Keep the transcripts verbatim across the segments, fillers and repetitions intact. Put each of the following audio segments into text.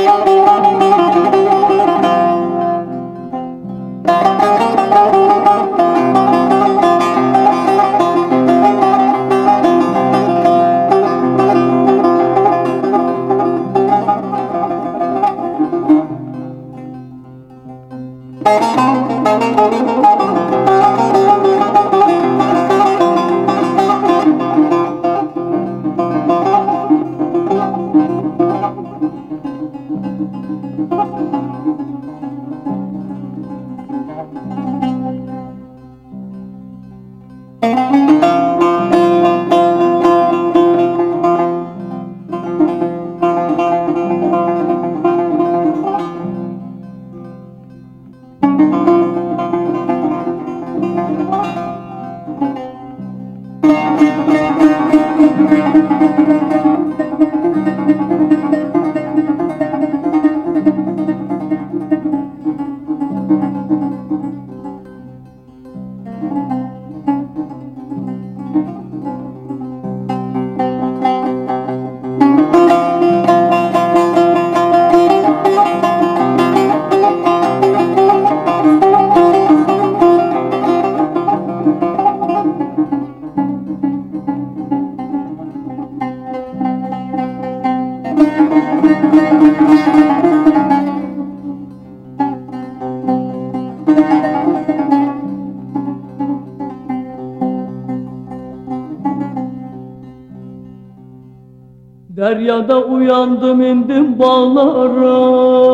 Deryada uyandım indim bağlara.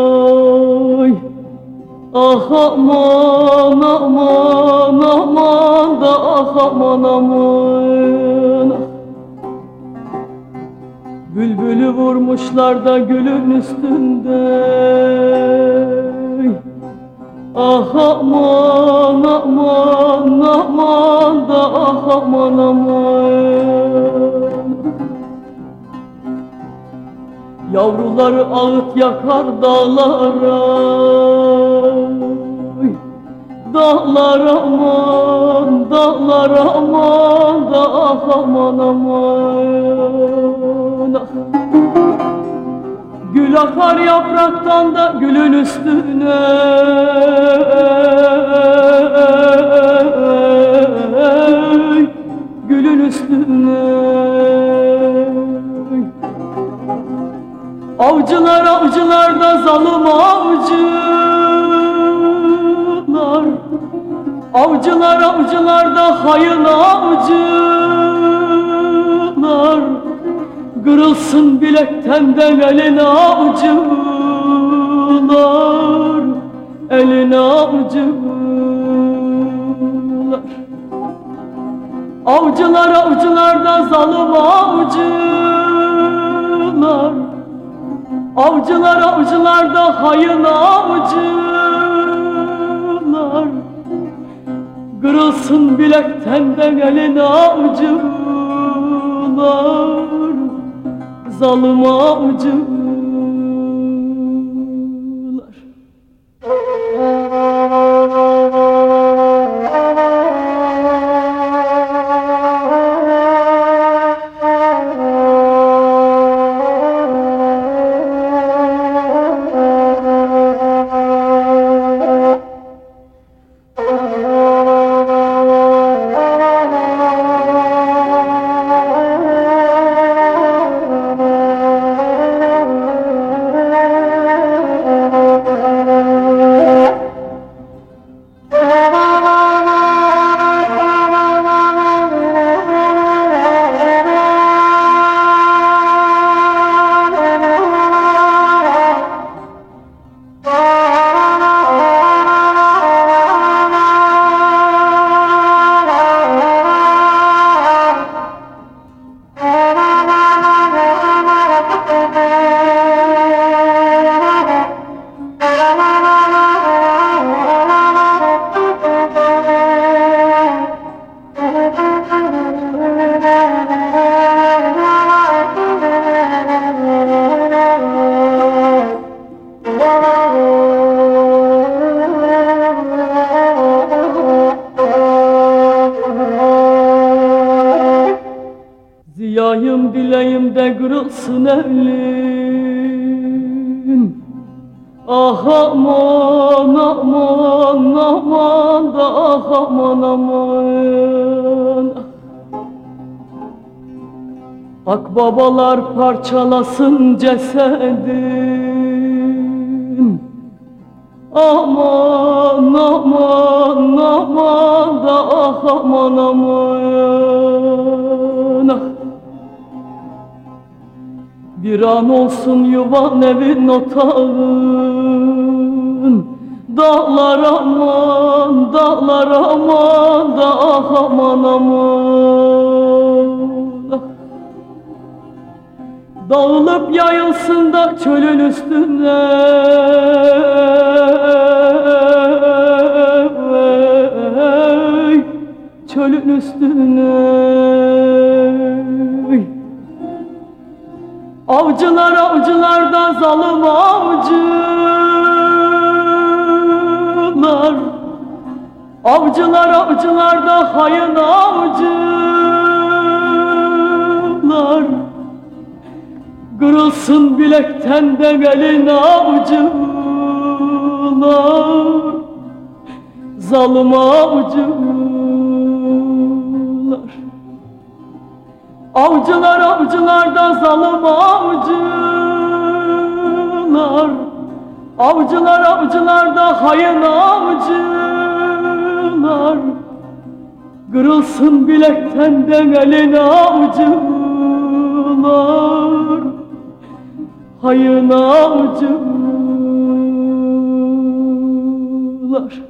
Ah aman aman aman da ah aman aman. Bülbülü vurmuşlar da gülün üstünde. Ah aman aman aman da ah aman aman. Yavruları ağıt yakar dağlara. Dağlar aman, dağlar aman da ah aman aman. Gül akar yapraktan da gülün üstüne. Gülün üstüne. Avcılar avcılar da zalim avcılar. Avcılar avcılar da hayın avcılar. Kırılsın bilekten de elin avcılar. Elin avcılar. Avcılar avcılar da zalim avcılar. Avcılar avcılar da hayın avcılar. Kırılsın bilekten de elin avcılar. Zalim avcılar. Ziyayım dileğim de kırılsın elin. Ah aman aman aman da ah aman aman. Akbabalar parçalasın cesedin. Aman aman aman da ah aman aman. Bir an olsun yuvan evin otağın. Dağlar aman, dağlar aman da ah aman aman. Dağılıp yayılsın da çölün üstüne. Çölün üstüne. Avcılar avcılardan zalim avcılar. Avcılar avcılarda hayın avcılar. Kırılsın bilekten de elin avcılar. Zalim avcılar. Avcılar avcılardan zalim avcılar. Avcılar avcılarda hayın avcılar. Kırılsın bilekten de elin avcılar. Hayın avcılar.